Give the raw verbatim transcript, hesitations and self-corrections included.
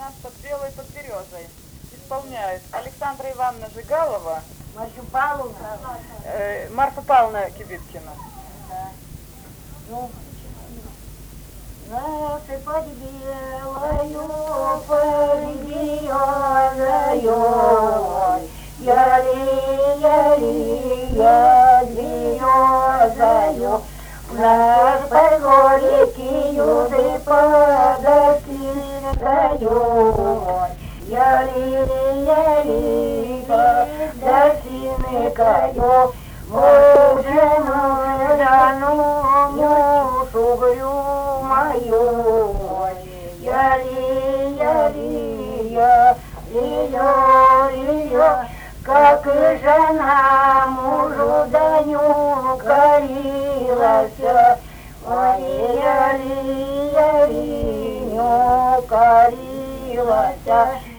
нас под белой под березой. Исполняют Александра Ивановна Жигалова, Марфа Павловна, э, Марфа Павловна Кибиткина. да. Ну, наши под белою, под березою, яли, яли, я березою, наш под горькою, да под осинкою, яли, яли, да осинкою, Боженую данную шугрю мою, яли, яли, я, ее, ее, как и жена мужу даню корилась, ой, яли, яли, не корилась.